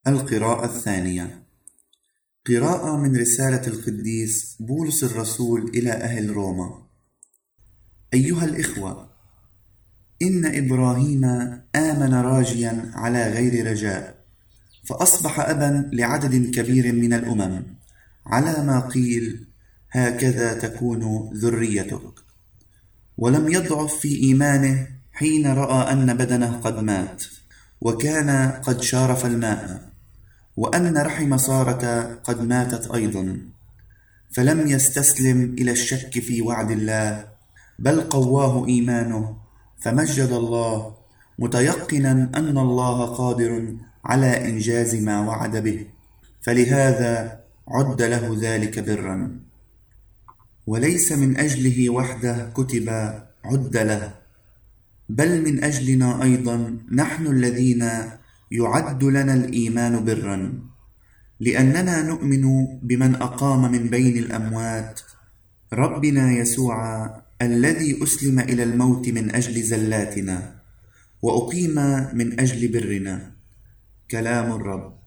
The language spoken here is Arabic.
القراءة الثانية. قراءة من رسالة القديس بولس الرسول إلى أهل روما. أيها الإخوة، إن إبراهيم آمن راجيا على غير رجاء، فأصبح أبا لعدد كبير من الأمم، على ما قيل: هكذا تكون ذريتك. ولم يضعف في إيمانه حين رأى أن بدنه قد مات، وكان قد شارف الماء، وأن رحم سارة قد ماتت أيضا، فلم يستسلم إلى الشك في وعد الله، بل قواه إيمانه، فمجد الله، متيقنا أن الله قادر على إنجاز ما وعد به، فلهذا عد له ذلك برا. وليس من أجله وحده كتب عد له، بل من أجلنا أيضا نحن الذين يعد لنا الإيمان برا، لأننا نؤمن بمن أقام من بين الأموات ربنا يسوع، الذي أسلم إلى الموت من أجل زلاتنا، وأقيم من أجل برنا. كلام الرب.